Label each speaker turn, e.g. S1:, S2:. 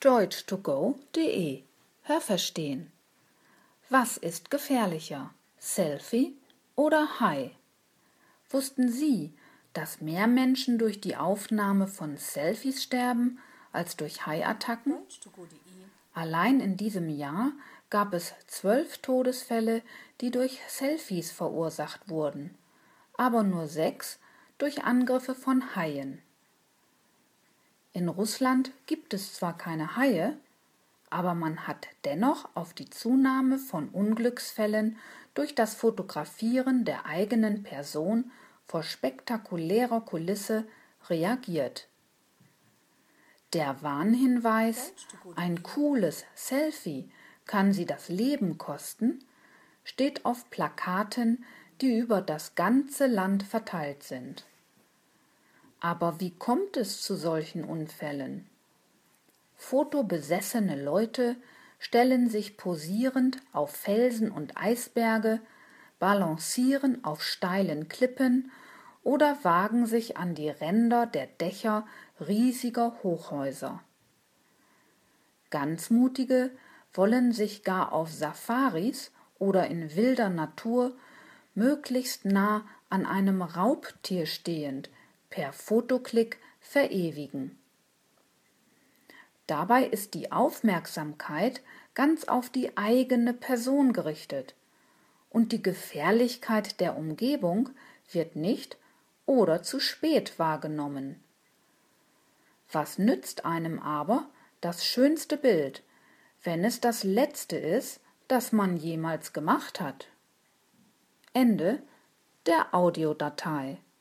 S1: deutsch2go.de Hörverstehen. Was ist gefährlicher, Selfie oder Hai? Wussten Sie, dass mehr Menschen durch die Aufnahme von Selfies sterben als durch Haiattacken? Allein in diesem Jahr gab es 12 Todesfälle, die durch Selfies verursacht wurden, aber nur 6 durch Angriffe von Haien. In Russland gibt es zwar keine Haie, aber man hat dennoch auf die Zunahme von Unglücksfällen durch das Fotografieren der eigenen Person vor spektakulärer Kulisse reagiert. Der Warnhinweis, ein cooles Selfie kann Sie das Leben kosten, steht auf Plakaten, die über das ganze Land verteilt sind. Aber wie kommt es zu solchen Unfällen? Fotobesessene Leute stellen sich posierend auf Felsen und Eisberge, balancieren auf steilen Klippen oder wagen sich an die Ränder der Dächer riesiger Hochhäuser. Ganz Mutige wollen sich gar auf Safaris oder in wilder Natur möglichst nah an einem Raubtier stehend per Fotoklick verewigen. Dabei ist die Aufmerksamkeit ganz auf die eigene Person gerichtet und die Gefährlichkeit der Umgebung wird nicht oder zu spät wahrgenommen. Was nützt einem aber das schönste Bild, wenn es das letzte ist, das man jemals gemacht hat? Ende der Audiodatei.